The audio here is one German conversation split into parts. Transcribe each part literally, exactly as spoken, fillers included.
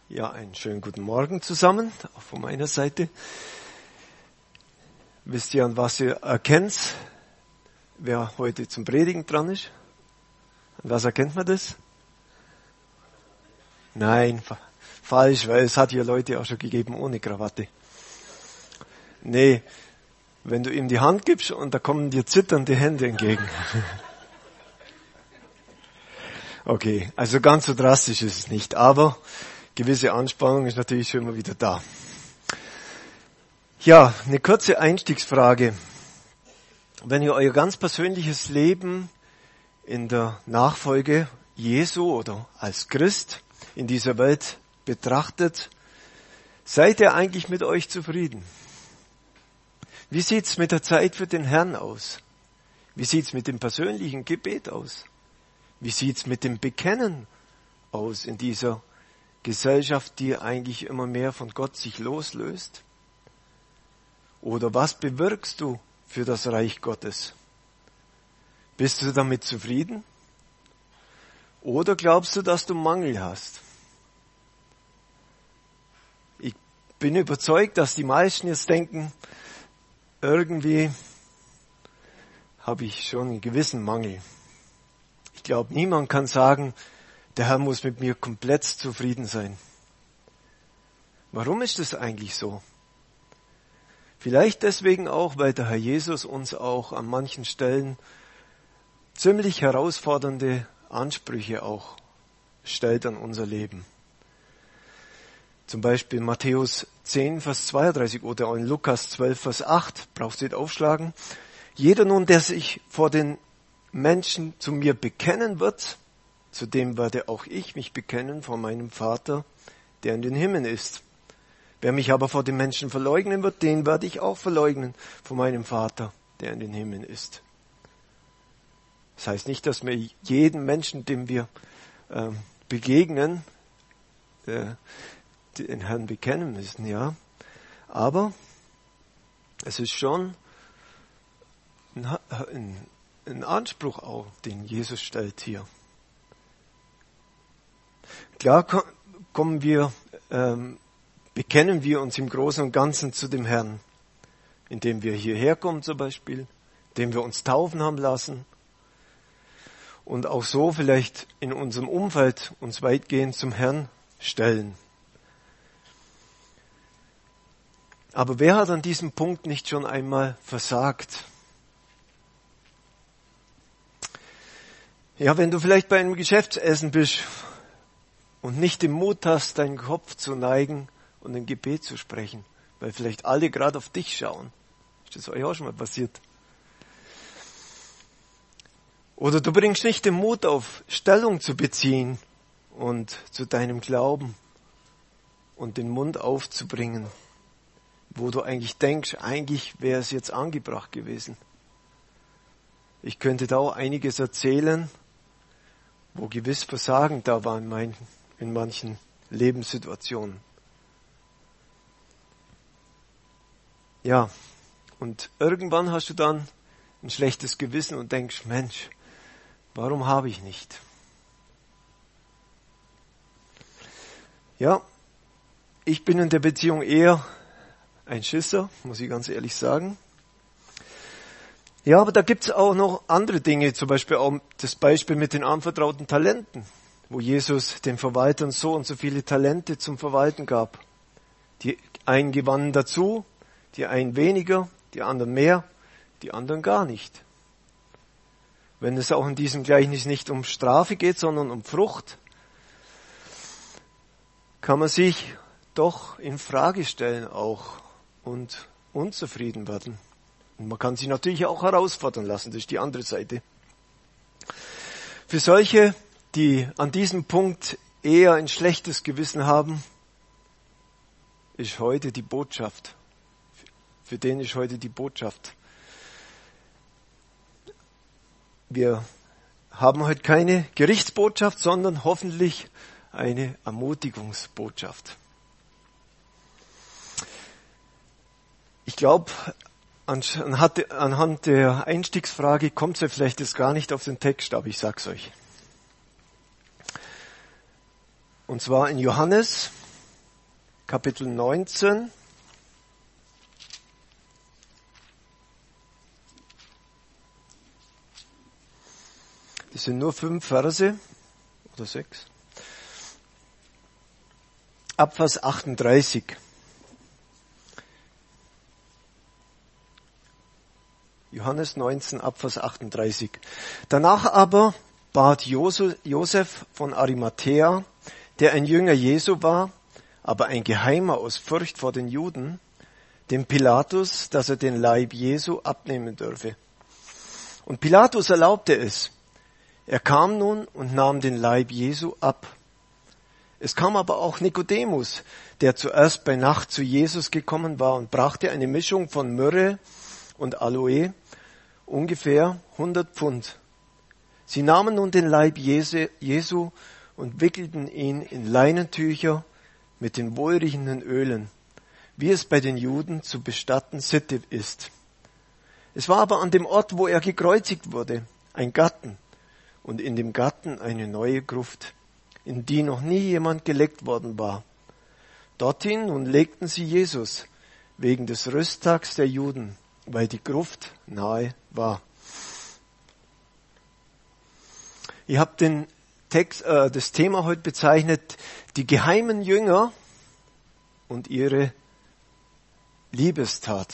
Ja, einen schönen guten Morgen zusammen, auch von meiner Seite. Wisst ihr, an was ihr erkennt, wer heute zum Predigen dran ist? An was erkennt man das? Nein, fa- falsch, weil es hat hier Leute auch schon gegeben ohne Krawatte. Nee, wenn du ihm die Hand gibst und da kommen dir zitternde Hände entgegen. Okay, also ganz so drastisch ist es nicht, aber gewisse Anspannung ist natürlich schon immer wieder da. Ja, eine kurze Einstiegsfrage. Wenn ihr euer ganz persönliches Leben in der Nachfolge Jesu oder als Christ in dieser Welt betrachtet, seid ihr eigentlich mit euch zufrieden? Wie sieht's mit der Zeit für den Herrn aus? Wie sieht's mit dem persönlichen Gebet aus? Wie sieht's mit dem Bekennen aus in dieser Gesellschaft, die eigentlich immer mehr von Gott sich loslöst? Oder was bewirkst du für das Reich Gottes? Bist du damit zufrieden? Oder glaubst du, dass du Mangel hast? Ich bin überzeugt, dass die meisten jetzt denken, irgendwie habe ich schon einen gewissen Mangel. Ich glaube, niemand kann sagen, der Herr muss mit mir komplett zufrieden sein. Warum ist das eigentlich so? Vielleicht deswegen auch, weil der Herr Jesus uns auch an manchen Stellen ziemlich herausfordernde Ansprüche auch stellt an unser Leben. Zum Beispiel Matthäus zehn, Vers zweiunddreißig oder auch in Lukas zwölf, Vers acht, brauchst du nicht aufschlagen. Jeder nun, der sich vor den Menschen zu mir bekennen wird, zu dem werde auch ich mich bekennen vor meinem Vater, der in den Himmeln ist. Wer mich aber vor den Menschen verleugnen wird, den werde ich auch verleugnen vor meinem Vater, der in den Himmeln ist. Das heißt nicht, dass wir jeden Menschen, dem wir äh, begegnen, äh, den Herrn bekennen müssen, ja. Aber es ist schon ein, ein, ein Anspruch auch, den Jesus stellt hier. Klar kommen wir, ähm, bekennen wir uns im Großen und Ganzen zu dem Herrn, indem wir hierher kommen zum Beispiel, indem wir uns taufen haben lassen und auch so vielleicht in unserem Umfeld uns weitgehend zum Herrn stellen. Aber wer hat an diesem Punkt nicht schon einmal versagt? Ja, wenn du vielleicht bei einem Geschäftsessen bist und nicht den Mut hast, deinen Kopf zu neigen und ein Gebet zu sprechen, weil vielleicht alle gerade auf dich schauen. Ist das euch auch schon mal passiert? Oder du bringst nicht den Mut auf, Stellung zu beziehen und zu deinem Glauben und den Mund aufzubringen, wo du eigentlich denkst, eigentlich wäre es jetzt angebracht gewesen. Ich könnte da auch einiges erzählen, wo gewiss Versagen da war in, mein, in manchen Lebenssituationen. Ja, und irgendwann hast du dann ein schlechtes Gewissen und denkst, Mensch, warum habe ich nicht? Ja, ich bin in der Beziehung eher ein Schisser, muss ich ganz ehrlich sagen. Ja, aber da gibt's auch noch andere Dinge, zum Beispiel auch das Beispiel mit den anvertrauten Talenten, wo Jesus den Verwaltern so und so viele Talente zum Verwalten gab. Die einen gewannen dazu, die einen weniger, die anderen mehr, die anderen gar nicht. Wenn es auch in diesem Gleichnis nicht um Strafe geht, sondern um Frucht, kann man sich doch in Frage stellen auch und unzufrieden werden. Und man kann sich natürlich auch herausfordern lassen, das ist die andere Seite. Für solche, die an diesem Punkt eher ein schlechtes Gewissen haben, ist heute die Botschaft. Für den ist heute die Botschaft. Wir haben heute keine Gerichtsbotschaft, sondern hoffentlich eine Ermutigungsbotschaft. Ich glaube, anhand der Einstiegsfrage kommt es ja vielleicht jetzt gar nicht auf den Text, aber ich sag's euch. Und zwar in Johannes Kapitel neunzehn. Das sind nur fünf Verse oder sechs. Ab Vers achtunddreißig. Johannes neunzehn, ab Vers achtunddreißig. Danach aber bat Josef von Arimathäa, der ein Jünger Jesu war, aber ein Geheimer aus Furcht vor den Juden, dem Pilatus, dass er den Leib Jesu abnehmen dürfe. Und Pilatus erlaubte es. Er kam nun und nahm den Leib Jesu ab. Es kam aber auch Nikodemus, der zuerst bei Nacht zu Jesus gekommen war und brachte eine Mischung von Myrrhe und Aloe, ungefähr hundert Pfund. Sie nahmen nun den Leib Jesu und wickelten ihn in Leinentücher mit den wohlriechenden Ölen, wie es bei den Juden zu bestatten Sitte ist. Es war aber an dem Ort, wo er gekreuzigt wurde, ein Garten, und in dem Garten eine neue Gruft, in die noch nie jemand gelegt worden war. Dorthin nun legten sie Jesus wegen des Rüsttags der Juden, weil die Gruft nahe war. Ich habe den Text, äh, das Thema heute bezeichnet, die geheimen Jünger und ihre Liebestat.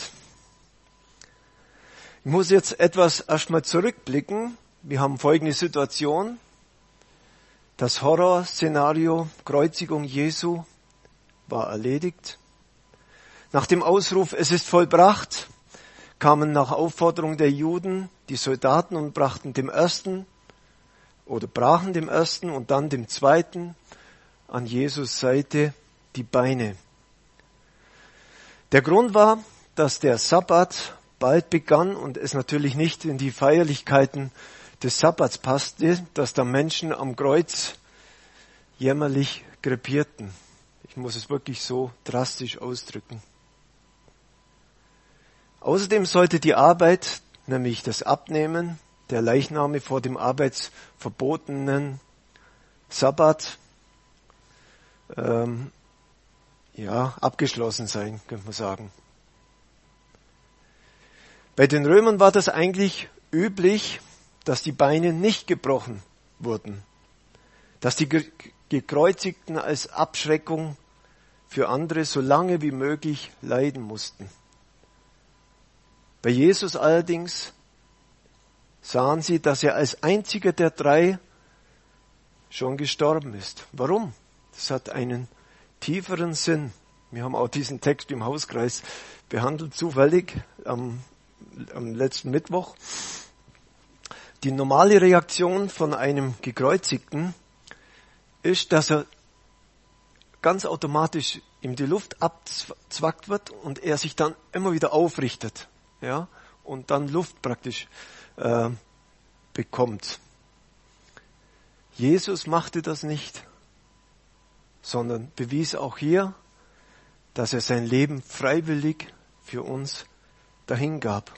Ich muss jetzt etwas erstmal zurückblicken. Wir haben folgende Situation. Das Horrorszenario Kreuzigung Jesu war erledigt. Nach dem Ausruf, es ist vollbracht, kamen nach Aufforderung der Juden die Soldaten und brachten dem ersten oder brachen dem ersten und dann dem zweiten an Jesus Seite die Beine. Der Grund war, dass der Sabbat bald begann und es natürlich nicht in die Feierlichkeiten des Sabbats passte, dass da Menschen am Kreuz jämmerlich krepierten. Ich muss es wirklich so drastisch ausdrücken. Außerdem sollte die Arbeit, nämlich das Abnehmen der Leichname vor dem arbeitsverbotenen Sabbat, ähm, ja, abgeschlossen sein, könnte man sagen. Bei den Römern war das eigentlich üblich, dass die Beine nicht gebrochen wurden, dass die Gekreuzigten als Abschreckung für andere so lange wie möglich leiden mussten. Bei Jesus allerdings sahen sie, dass er als einziger der drei schon gestorben ist. Warum? Das hat einen tieferen Sinn. Wir haben auch diesen Text im Hauskreis behandelt, zufällig am, am letzten Mittwoch. Die normale Reaktion von einem Gekreuzigten ist, dass er ganz automatisch ihm die Luft abzwackt wird und er sich dann immer wieder aufrichtet, ja, und dann Luft praktisch äh, bekommt. Jesus machte das nicht, sondern bewies auch hier, dass er sein Leben freiwillig für uns dahingab.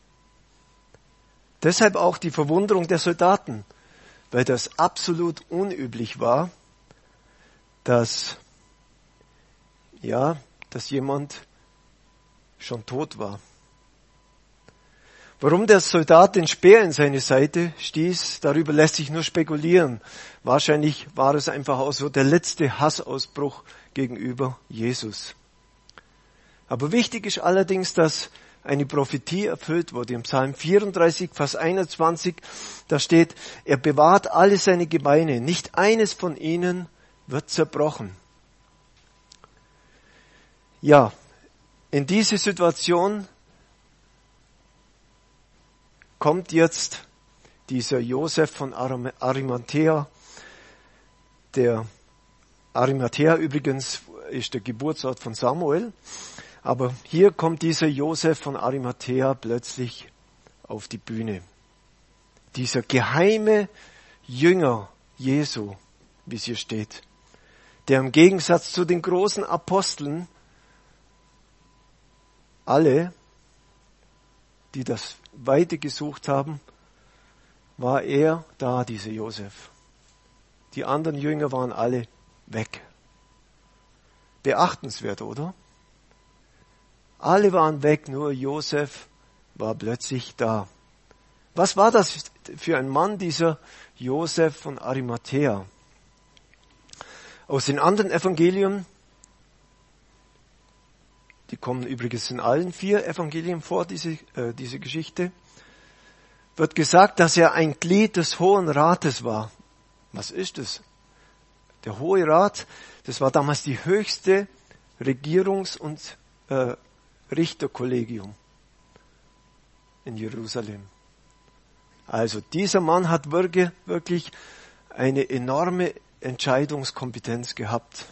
Deshalb auch die Verwunderung der Soldaten, weil das absolut unüblich war, dass, ja, dass jemand schon tot war. Warum der Soldat den Speer in seine Seite stieß, darüber lässt sich nur spekulieren. Wahrscheinlich war es einfach auch so der letzte Hassausbruch gegenüber Jesus. Aber wichtig ist allerdings, dass eine Prophetie erfüllt wurde. Im Psalm vierunddreißig, Vers einundzwanzig, da steht, er bewahrt alle seine Gebeine, nicht eines von ihnen wird zerbrochen. Ja, in diese Situation kommt jetzt dieser Josef von Arimathäa. Der Arimathäa übrigens ist der Geburtsort von Samuel. Aber hier kommt dieser Josef von Arimathäa plötzlich auf die Bühne. Dieser geheime Jünger Jesu, wie es hier steht, der im Gegensatz zu den großen Aposteln alle, die das Weite gesucht haben, war er da, dieser Josef. Die anderen Jünger waren alle weg. Beachtenswert, oder? Alle waren weg, nur Josef war plötzlich da. Was war das für ein Mann, dieser Josef von Arimathäa? Aus den anderen Evangelien, die kommen übrigens in allen vier Evangelien vor, diese, äh, diese Geschichte, wird gesagt, dass er ein Glied des Hohen Rates war. Was ist es? Der Hohe Rat, das war damals die höchste Regierungs- und äh, Richterkollegium in Jerusalem. Also dieser Mann hat wirklich, wirklich eine enorme Entscheidungskompetenz gehabt.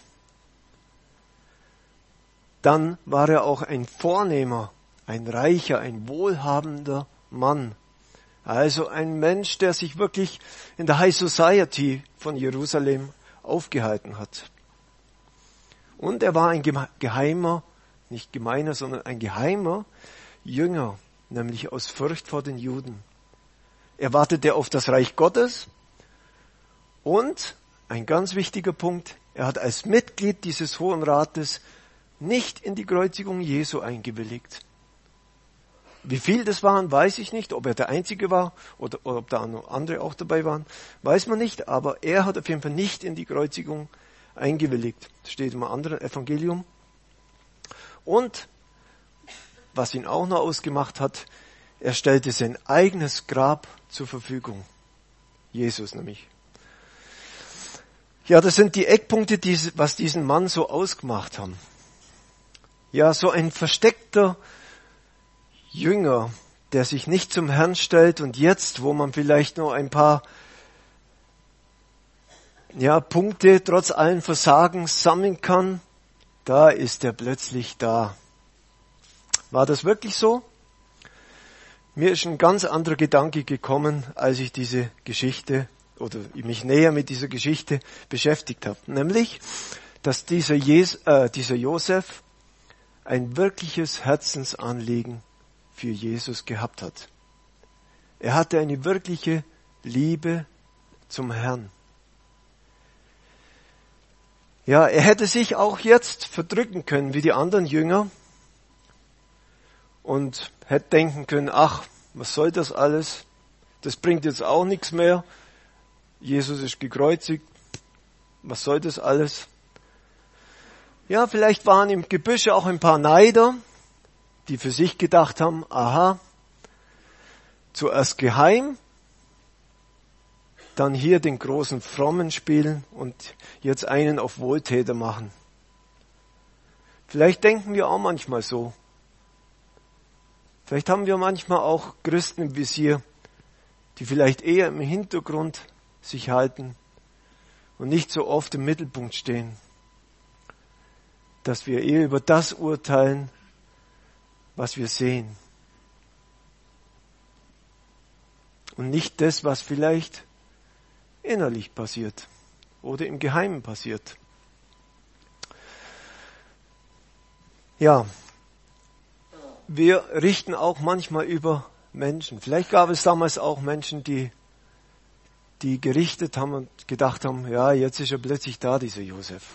Dann war er auch ein vornehmer, ein reicher, ein wohlhabender Mann. Also ein Mensch, der sich wirklich in der High Society von Jerusalem aufgehalten hat. Und er war ein geheimer, nicht gemeiner, sondern ein geheimer Jünger, nämlich aus Furcht vor den Juden. Er wartete auf das Reich Gottes und, ein ganz wichtiger Punkt, er hat als Mitglied dieses Hohen Rates nicht in die Kreuzigung Jesu eingewilligt. Wie viel das waren, weiß ich nicht. Ob er der Einzige war oder, oder ob da noch andere auch dabei waren, weiß man nicht. Aber er hat auf jeden Fall nicht in die Kreuzigung eingewilligt. Das steht im anderen Evangelium. Und was ihn auch noch ausgemacht hat, er stellte sein eigenes Grab zur Verfügung. Jesus nämlich. Ja, das sind die Eckpunkte, die, was diesen Mann so ausgemacht haben. Ja, so ein versteckter Jünger, der sich nicht zum Herrn stellt und jetzt, wo man vielleicht noch ein paar ja, Punkte trotz allen Versagens sammeln kann, da ist er plötzlich da. War das wirklich so? Mir ist ein ganz anderer Gedanke gekommen, als ich diese Geschichte oder mich näher mit dieser Geschichte beschäftigt habe. Nämlich, dass dieser, Jes, äh, dieser Josef ein wirkliches Herzensanliegen für Jesus gehabt hat. Er hatte eine wirkliche Liebe zum Herrn. Ja, er hätte sich auch jetzt verdrücken können wie die anderen Jünger und hätte denken können, ach, was soll das alles? Das bringt jetzt auch nichts mehr. Jesus ist gekreuzigt. Was soll das alles? Ja, vielleicht waren im Gebüsch auch ein paar Neider, die für sich gedacht haben, aha, zuerst geheim, dann hier den großen Frommen spielen und jetzt einen auf Wohltäter machen. Vielleicht denken wir auch manchmal so. Vielleicht haben wir manchmal auch Christen im Visier, die vielleicht eher im Hintergrund sich halten und nicht so oft im Mittelpunkt stehen. Dass wir eher über das urteilen, was wir sehen. Und nicht das, was vielleicht innerlich passiert oder im Geheimen passiert. Ja, wir richten auch manchmal über Menschen. Vielleicht gab es damals auch Menschen, die, die gerichtet haben und gedacht haben, ja, jetzt ist er plötzlich da, dieser Josef.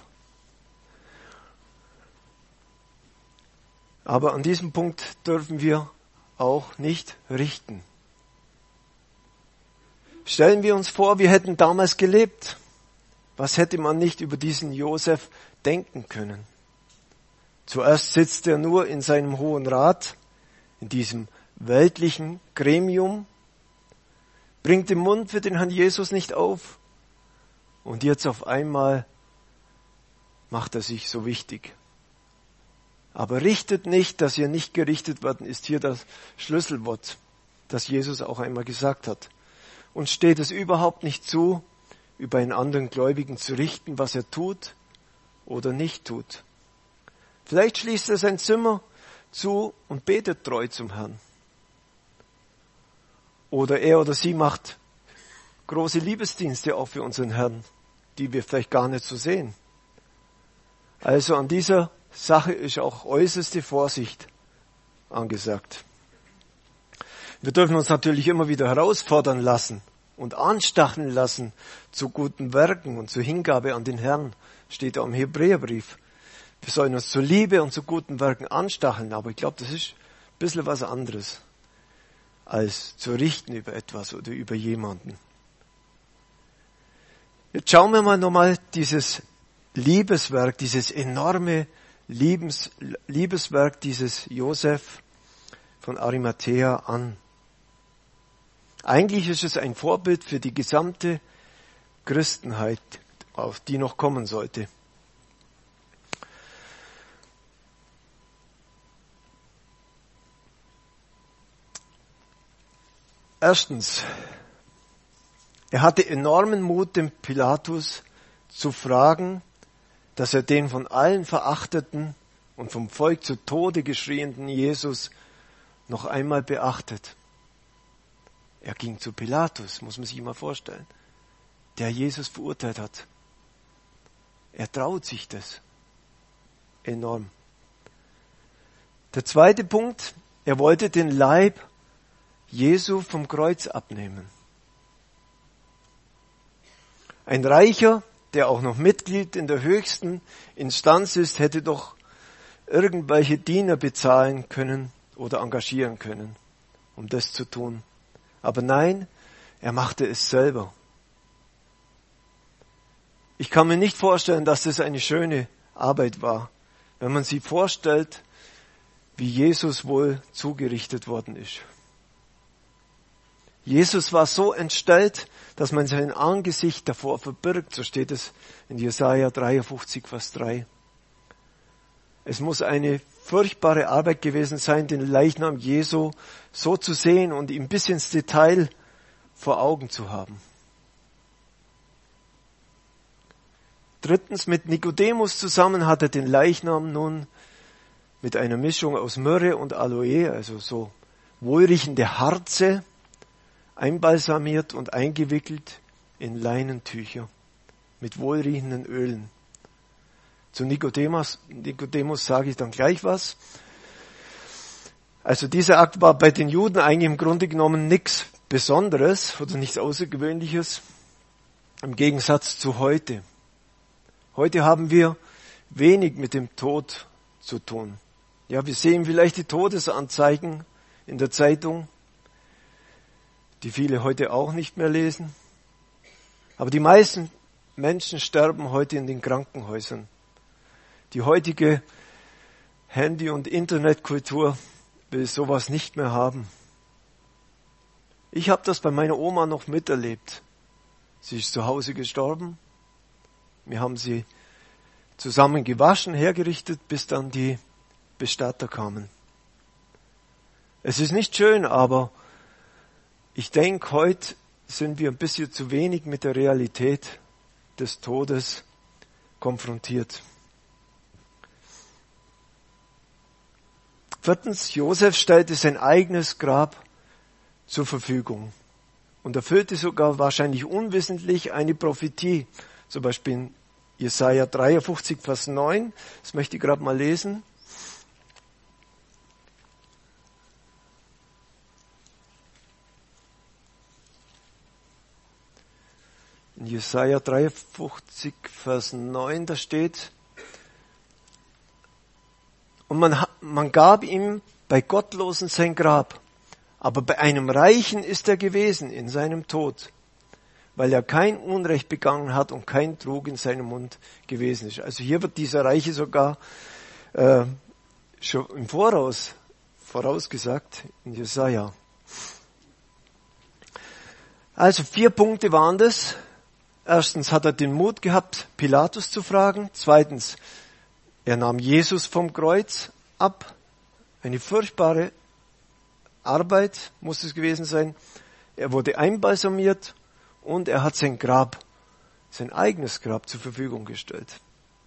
Aber an diesem Punkt dürfen wir auch nicht richten. Stellen wir uns vor, wir hätten damals gelebt. Was hätte man nicht über diesen Josef denken können? Zuerst sitzt er nur in seinem Hohen Rat, in diesem weltlichen Gremium, bringt den Mund für den Herrn Jesus nicht auf und jetzt auf einmal macht er sich so wichtig. Aber richtet nicht, dass ihr nicht gerichtet werden, ist hier das Schlüsselwort, das Jesus auch einmal gesagt hat. Und steht es überhaupt nicht zu, über einen anderen Gläubigen zu richten, was er tut oder nicht tut. Vielleicht schließt er sein Zimmer zu und betet treu zum Herrn. Oder er oder sie macht große Liebesdienste auch für unseren Herrn, die wir vielleicht gar nicht so sehen. Also an dieser Sache ist auch äußerste Vorsicht angesagt. Wir dürfen uns natürlich immer wieder herausfordern lassen und anstacheln lassen zu guten Werken und zur Hingabe an den Herrn, steht auch im Hebräerbrief. wir sollen uns zur Liebe und zu guten Werken anstacheln, aber ich glaube, das ist ein bisschen was anderes, als zu richten über etwas oder über jemanden. Jetzt schauen wir mal nochmal dieses Liebeswerk, dieses enorme Liebes, Liebeswerk dieses Josef von Arimathea an. Eigentlich ist es ein Vorbild für die gesamte Christenheit, auf die noch kommen sollte. Erstens, er hatte enormen Mut, den Pilatus zu fragen, dass er den von allen verachteten und vom Volk zu Tode geschrienen Jesus noch einmal beachtet. Er ging zu Pilatus, muss man sich mal vorstellen, der Jesus verurteilt hat. Er traut sich das. Enorm. Der zweite Punkt, er wollte den Leib Jesu vom Kreuz abnehmen. Ein Reicher, der auch noch Mitglied in der höchsten Instanz ist, hätte doch irgendwelche Diener bezahlen können oder engagieren können, um das zu tun. Aber nein, er machte es selber. Ich kann mir nicht vorstellen, dass das eine schöne Arbeit war, wenn man sich vorstellt, wie Jesus wohl zugerichtet worden ist. Jesus war so entstellt, dass man sein Angesicht davor verbirgt, so steht es in Jesaja dreiundfünfzig, Vers drei. Es muss eine furchtbare Arbeit gewesen sein, den Leichnam Jesu so zu sehen und ihm bis ins Detail vor Augen zu haben. Drittens, mit Nikodemus zusammen hat er den Leichnam nun mit einer Mischung aus Myrrhe und Aloe, also so wohlriechende Harze, einbalsamiert und eingewickelt in Leinentücher mit wohlriechenden Ölen. Zu Nikodemus, Nikodemus sage ich dann gleich was. Also dieser Akt war bei den Juden eigentlich im Grunde genommen nichts Besonderes oder nichts Außergewöhnliches, im Gegensatz zu heute. Heute haben wir wenig mit dem Tod zu tun. Ja, wir sehen vielleicht die Todesanzeigen in der Zeitung, die viele heute auch nicht mehr lesen. Aber die meisten Menschen sterben heute in den Krankenhäusern. Die heutige Handy- und Internetkultur will sowas nicht mehr haben. Ich habe das bei meiner Oma noch miterlebt. Sie ist zu Hause gestorben. Wir haben sie zusammen gewaschen, hergerichtet, bis dann die Bestatter kamen. Es ist nicht schön, aber ich denke, heute sind wir ein bisschen zu wenig mit der Realität des Todes konfrontiert. Viertens, Josef stellte sein eigenes Grab zur Verfügung und erfüllte sogar wahrscheinlich unwissentlich eine Prophetie. Zum Beispiel in Jesaja dreiundfünfzig, Vers neun. Das möchte ich gerade mal lesen. In Jesaja dreiundfünfzig, Vers neun, da steht: Und man, man gab ihm bei Gottlosen sein Grab, aber bei einem Reichen ist er gewesen in seinem Tod, weil er kein Unrecht begangen hat und kein Trug in seinem Mund gewesen ist. Also hier wird dieser Reiche sogar äh, schon im Voraus vorausgesagt in Jesaja. Also vier Punkte waren das. Erstens hat er den Mut gehabt, Pilatus zu fragen. Zweitens, er nahm Jesus vom Kreuz ab. Eine furchtbare Arbeit muss es gewesen sein. Er wurde einbalsamiert und er hat sein Grab, sein eigenes Grab zur Verfügung gestellt.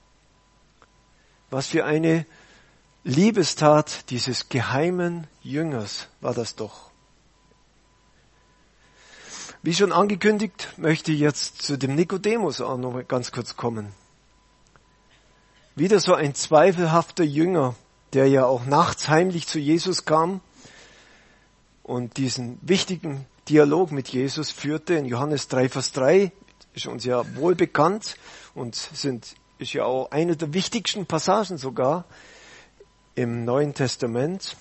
Was für eine Liebestat dieses geheimen Jüngers war das doch. Wie schon angekündigt, möchte ich jetzt zu dem Nikodemus auch noch ganz kurz kommen. Wieder so ein zweifelhafter Jünger, der ja auch nachts heimlich zu Jesus kam und diesen wichtigen Dialog mit Jesus führte. In Johannes drei, Vers drei ist uns ja wohl bekannt und sind ist ja auch eine der wichtigsten Passagen sogar im Neuen Testament.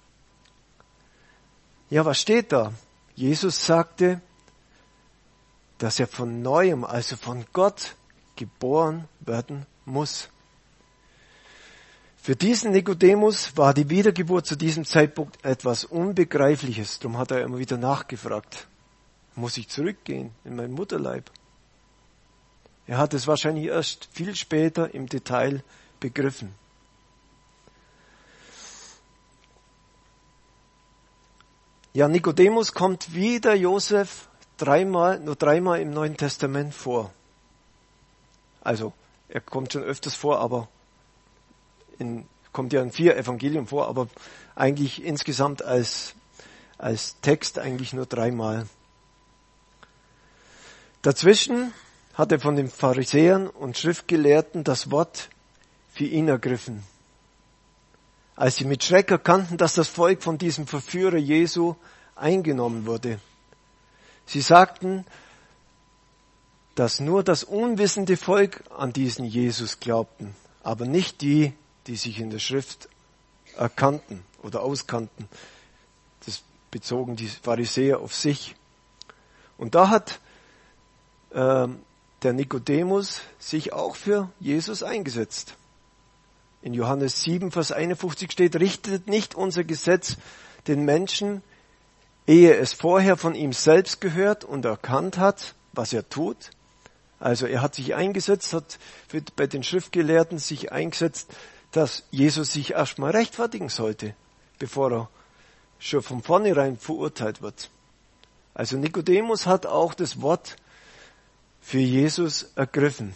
Ja, was steht da? Jesus sagte, dass er von Neuem, also von Gott, geboren werden muss. Für diesen Nikodemus war die Wiedergeburt zu diesem Zeitpunkt etwas Unbegreifliches. Darum hat er immer wieder nachgefragt. Muss ich zurückgehen in meinen Mutterleib? Er hat es wahrscheinlich erst viel später im Detail begriffen. Ja, Nikodemus kommt wie der Josef dreimal, nur dreimal im Neuen Testament vor. Also, er kommt schon öfters vor, aber in, kommt ja in vier Evangelien vor, aber eigentlich insgesamt als, als Text eigentlich nur dreimal. Dazwischen hat er von den Pharisäern und Schriftgelehrten das Wort für ihn ergriffen. Als sie mit Schreck erkannten, dass das Volk von diesem Verführer Jesu eingenommen wurde. Sie sagten, dass nur das unwissende Volk an diesen Jesus glaubten, aber nicht die, die sich in der Schrift erkannten oder auskannten. Das bezogen die Pharisäer auf sich. Und da hat äh, der Nikodemus sich auch für Jesus eingesetzt. In Johannes sieben, Vers einundfünfzig steht, richtet nicht unser Gesetz den Menschen, ehe es vorher von ihm selbst gehört und erkannt hat, was er tut. Also er hat sich eingesetzt, hat bei den Schriftgelehrten sich eingesetzt, dass Jesus sich erstmal rechtfertigen sollte, bevor er schon von vornherein verurteilt wird. Also Nikodemus hat auch das Wort für Jesus ergriffen.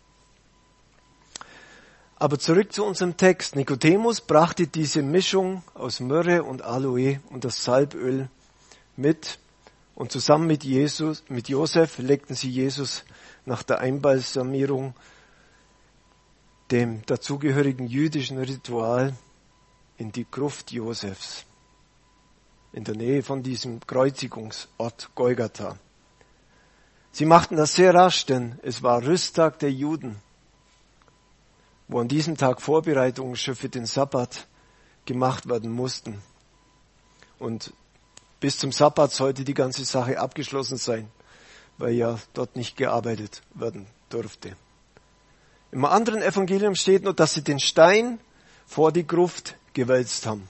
Aber zurück zu unserem Text. Nikodemus brachte diese Mischung aus Myrrhe und Aloe und das Salböl mit und zusammen mit Jesus, mit Josef legten sie Jesus nach der Einbalsamierung, dem dazugehörigen jüdischen Ritual, in die Gruft Josefs, in der Nähe von diesem Kreuzigungsort Golgatha. Sie machten das sehr rasch, denn es war Rüsttag der Juden, wo an diesem Tag Vorbereitungen schon für den Sabbat gemacht werden mussten. Und bis zum Sabbat sollte die ganze Sache abgeschlossen sein, weil ja dort nicht gearbeitet werden durfte. Im anderen Evangelium steht nur, dass sie den Stein vor die Gruft gewälzt haben.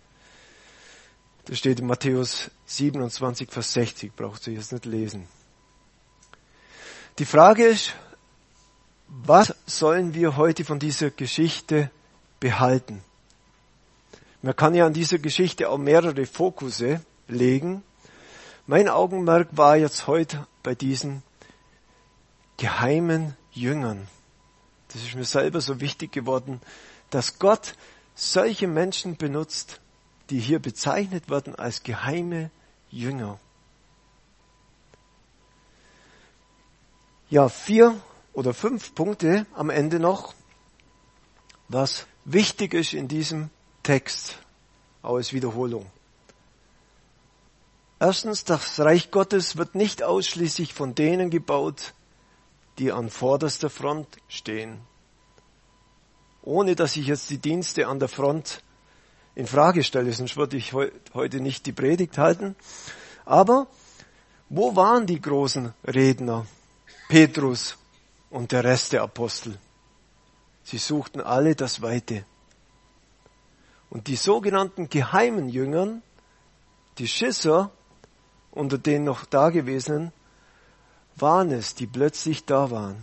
Das steht in Matthäus siebenundzwanzig, Vers sechzig, braucht ihr jetzt nicht lesen. Die Frage ist, was sollen wir heute von dieser Geschichte behalten? Man kann ja an dieser Geschichte auch mehrere Fokusse legen. Mein Augenmerk war jetzt heute bei diesen geheimen Jüngern. Das ist mir selber so wichtig geworden, dass Gott solche Menschen benutzt, die hier bezeichnet werden als geheime Jünger. Ja, vier oder fünf Punkte am Ende noch, was wichtig ist in diesem Text, auch als Wiederholung. Erstens, das Reich Gottes wird nicht ausschließlich von denen gebaut, die an vorderster Front stehen. Ohne dass ich jetzt die Dienste an der Front in Frage stelle, sonst würde ich heute nicht die Predigt halten. Aber wo waren die großen Redner? Petrus und der Rest der Apostel. Sie suchten alle das Weite. Und die sogenannten geheimen Jüngern, die Schisser unter den noch Dagewesenen, waren es, die plötzlich da waren.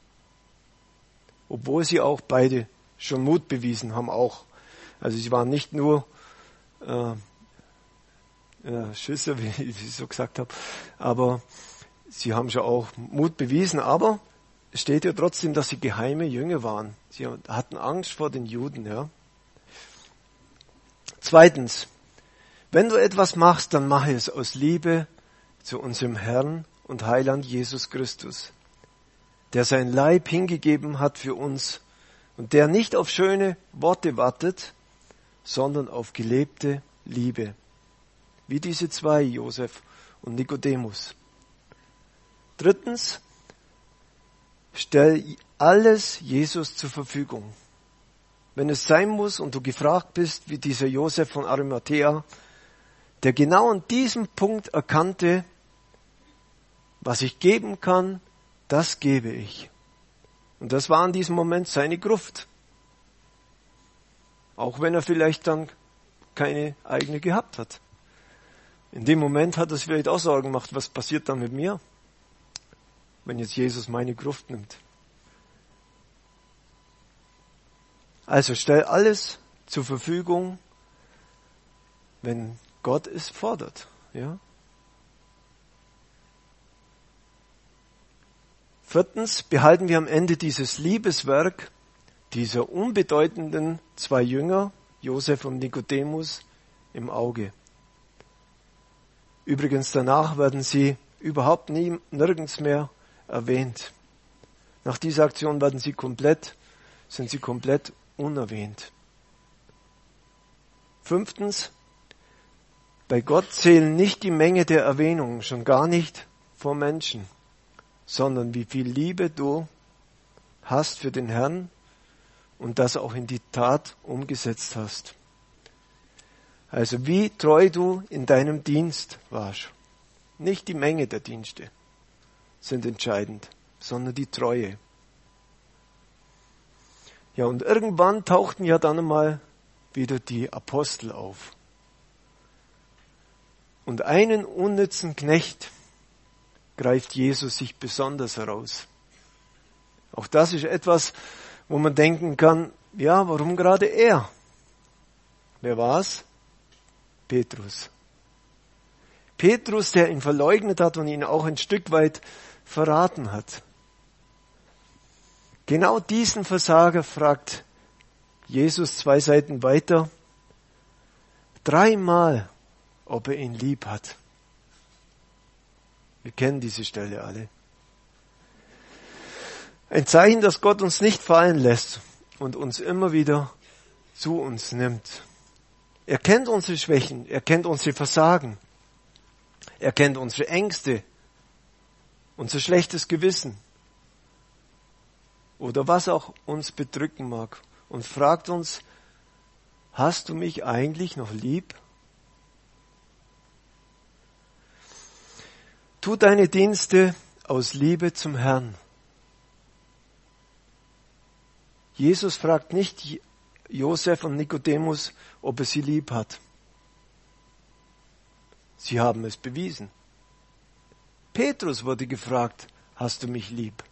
Obwohl sie auch beide schon Mut bewiesen haben auch. Also sie waren nicht nur äh, äh, Schisser, wie, wie ich so gesagt habe, aber sie haben schon auch Mut bewiesen, aber es steht ja trotzdem, dass sie geheime Jünger waren. Sie hatten Angst vor den Juden, ja. Zweitens, wenn du etwas machst, dann mache es aus Liebe zu unserem Herrn und Heiland Jesus Christus, der sein Leib hingegeben hat für uns und der nicht auf schöne Worte wartet, sondern auf gelebte Liebe. Wie diese zwei, Josef und Nikodemus. Drittens, stell alles Jesus zur Verfügung. Wenn es sein muss und du gefragt bist, wie dieser Josef von Arimathea, der genau an diesem Punkt erkannte, was ich geben kann, das gebe ich. Und das war in diesem Moment seine Gruft. Auch wenn er vielleicht dann keine eigene gehabt hat. In dem Moment hat er sich vielleicht auch Sorgen gemacht, was passiert dann mit mir, wenn jetzt Jesus meine Gruft nimmt. Also stell alles zur Verfügung, wenn Gott es fordert. Ja? Viertens behalten wir am Ende dieses Liebeswerk dieser unbedeutenden zwei Jünger, Josef und Nikodemus, im Auge. Übrigens danach werden sie überhaupt nie, nirgends mehr erwähnt. Nach dieser Aktion werden sie komplett, sind sie komplett unerwähnt. Fünftens, bei Gott zählen nicht die Menge der Erwähnungen, schon gar nicht vor Menschen, sondern wie viel Liebe du hast für den Herrn und das auch in die Tat umgesetzt hast. Also wie treu du in deinem Dienst warst. Nicht die Menge der Dienste sind entscheidend, sondern die Treue. Ja, und irgendwann tauchten ja dann einmal wieder die Apostel auf. Und einen unnützen Knecht greift Jesus sich besonders heraus. Auch das ist etwas, wo man denken kann, ja, warum gerade er? Wer war's? Petrus. Petrus, der ihn verleugnet hat und ihn auch ein Stück weit verraten hat. Genau diesen Versager fragt Jesus zwei Seiten weiter, dreimal, ob er ihn lieb hat. Wir kennen diese Stelle alle. Ein Zeichen, dass Gott uns nicht fallen lässt und uns immer wieder zu uns nimmt. Er kennt unsere Schwächen, er kennt unsere Versagen, er kennt unsere Ängste, unser schlechtes Gewissen oder was auch uns bedrücken mag und fragt uns, hast du mich eigentlich noch lieb? Tu deine Dienste aus Liebe zum Herrn. Jesus fragt nicht Josef und Nikodemus, ob er sie lieb hat. Sie haben es bewiesen. Petrus wurde gefragt, hast du mich lieb?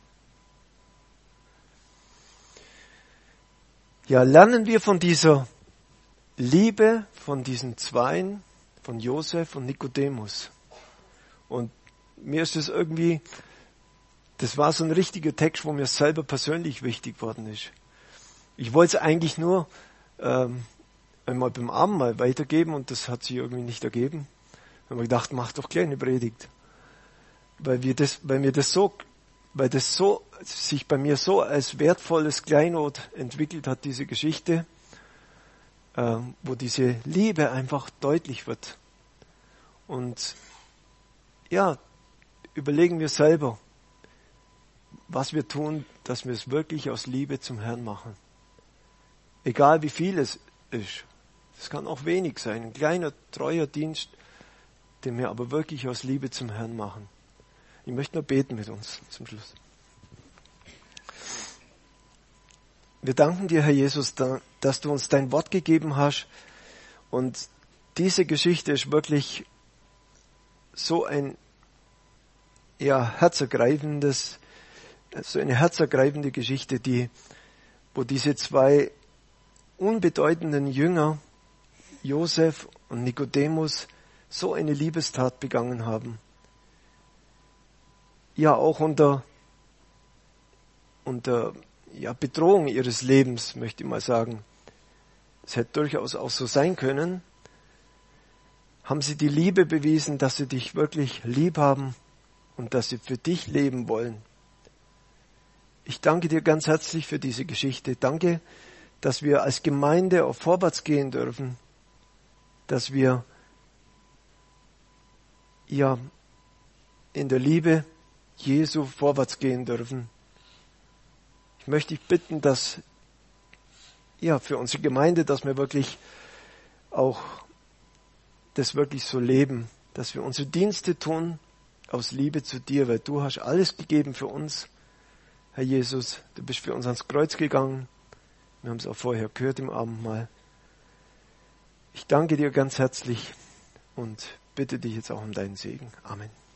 Ja, lernen wir von dieser Liebe, von diesen Zweien, von Josef und Nikodemus. Und mir ist es irgendwie, das war so ein richtiger Text, wo mir selber persönlich wichtig worden ist. Ich wollte es eigentlich nur ähm, einmal beim Abendmahl weitergeben und das hat sich irgendwie nicht ergeben. Da habe ich gedacht, mach doch gleich eine Predigt. Weil wir das, weil mir das so, weil das so, sich bei mir so als wertvolles Kleinod entwickelt hat, diese Geschichte, ähm, wo diese Liebe einfach deutlich wird. Und ja, überlegen wir selber, was wir tun, dass wir es wirklich aus Liebe zum Herrn machen. Egal wie viel es ist. Es kann auch wenig sein. Ein kleiner, treuer Dienst, den wir aber wirklich aus Liebe zum Herrn machen. Ich möchte nur beten mit uns zum Schluss. Wir danken dir, Herr Jesus, dass du uns dein Wort gegeben hast. Und diese Geschichte ist wirklich so ein ja, herzergreifendes, so eine herzergreifende Geschichte, die, wo diese zwei unbedeutenden Jünger, Josef und Nikodemus, so eine Liebestat begangen haben. Ja, auch unter, unter ja, Bedrohung ihres Lebens, möchte ich mal sagen. Es hätte durchaus auch so sein können. Haben sie die Liebe bewiesen, dass sie dich wirklich lieb haben und dass sie für dich leben wollen. Ich danke dir ganz herzlich für diese Geschichte. Danke, dass wir als Gemeinde auch vorwärts gehen dürfen, dass wir ja in der Liebe Jesu vorwärts gehen dürfen. Ich möchte dich bitten, dass, ja, für unsere Gemeinde, dass wir wirklich auch das wirklich so leben, dass wir unsere Dienste tun aus Liebe zu dir, weil du hast alles gegeben für uns, Herr Jesus. Du bist für uns ans Kreuz gegangen. Wir haben es auch vorher gehört im Abendmahl. Ich danke dir ganz herzlich und bitte dich jetzt auch um deinen Segen. Amen.